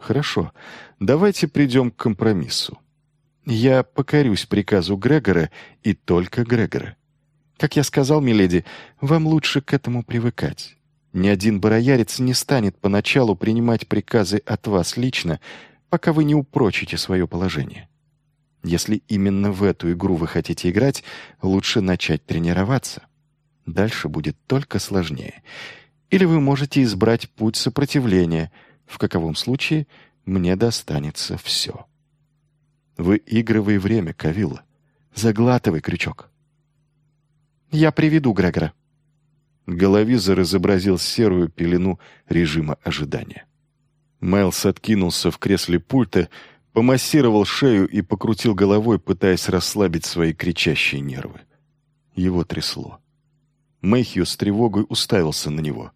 Хорошо, давайте придем к компромиссу. Я покорюсь приказу Грегора и только Грегора. Как я сказал, миледи, вам лучше к этому привыкать. Ни один бароярец не станет поначалу принимать приказы от вас лично, пока вы не упрочите свое положение. Если именно в эту игру вы хотите играть, лучше начать тренироваться. Дальше будет только сложнее. Или вы можете избрать путь сопротивления, в каковом случае мне достанется все. Выигрывай время, Кавилла. Заглатывай крючок. Я приведу Грегора. Головизор изобразил серую пелену режима ожидания. Майлз откинулся в кресле пульта, помассировал шею и покрутил головой, пытаясь расслабить свои кричащие нервы. Его трясло. Мэйхью с тревогой уставился на него.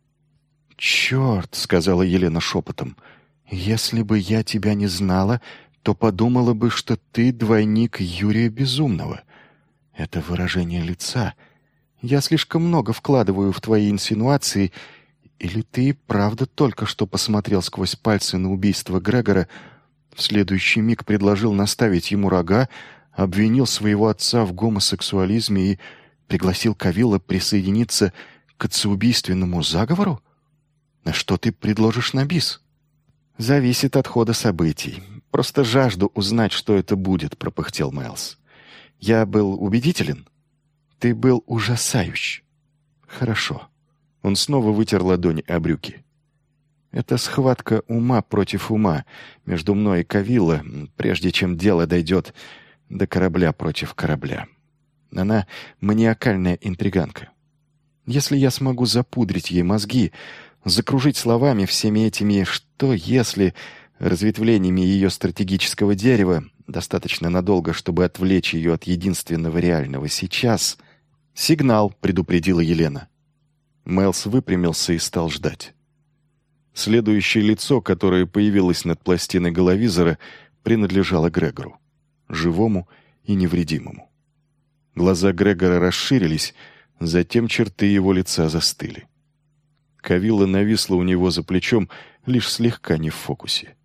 «Черт!» — сказала Елена шепотом. «Если бы я тебя не знала, то подумала бы, что ты двойник Юрия Безумного. Это выражение лица. Я слишком много вкладываю в твои инсинуации. Или ты правда только что посмотрел сквозь пальцы на убийство Грегора, в следующий миг предложил наставить ему рога, обвинил своего отца в гомосексуализме и пригласил Кавилла присоединиться к отцеубийственному заговору? А что ты предложишь на бис?» «Зависит от хода событий. Просто жажду узнать, что это будет», — пропыхтел Майлз. «Я был убедителен?» «Ты был ужасающий». «Хорошо». Он снова вытер ладони о брюки. «Это схватка ума против ума между мной и Кавилла, прежде чем дело дойдет до корабля против корабля. Она маниакальная интриганка. Если я смогу запудрить ей мозги, закружить словами всеми этими «что если» разветвлениями ее стратегического дерева, достаточно надолго, чтобы отвлечь ее от единственного реального сейчас. «Сигнал», — предупредила Елена. Майлз выпрямился и стал ждать. Следующее лицо, которое появилось над пластиной головизора, принадлежало Грегору, живому и невредимому. Глаза Грегора расширились, затем черты его лица застыли. Кавилла нависла у него за плечом, лишь слегка не в фокусе.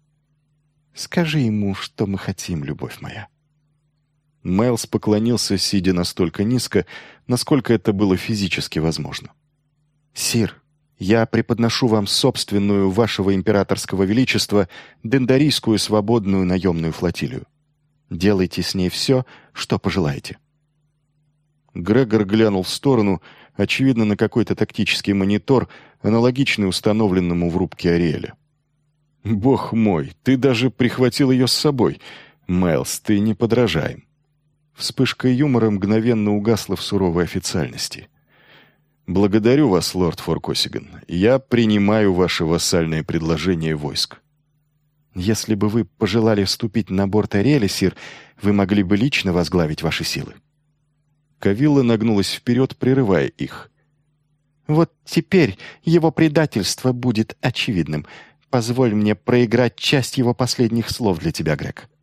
«Скажи ему, что мы хотим, любовь моя». Майлз поклонился, сидя настолько низко, насколько это было физически возможно. «Сир, я преподношу вам собственную вашего императорского величества дендарийскую свободную наемную флотилию. Делайте с ней все, что пожелаете». Грегор глянул в сторону, очевидно, на какой-то тактический монитор, аналогичный установленному в рубке Ариэля. «Бог мой, ты даже прихватил ее с собой. Майлз, ты не подражаем». Вспышка юмора мгновенно угасла в суровой официальности. «Благодарю вас, лорд Форкосиган. Я принимаю ваше вассальное предложение войск». «Если бы вы пожелали вступить на борт Ариэля, сир, вы могли бы лично возглавить ваши силы». Кавилла нагнулась вперед, прерывая их. «Вот теперь его предательство будет очевидным. Позволь мне проиграть часть его последних слов для тебя, Грег».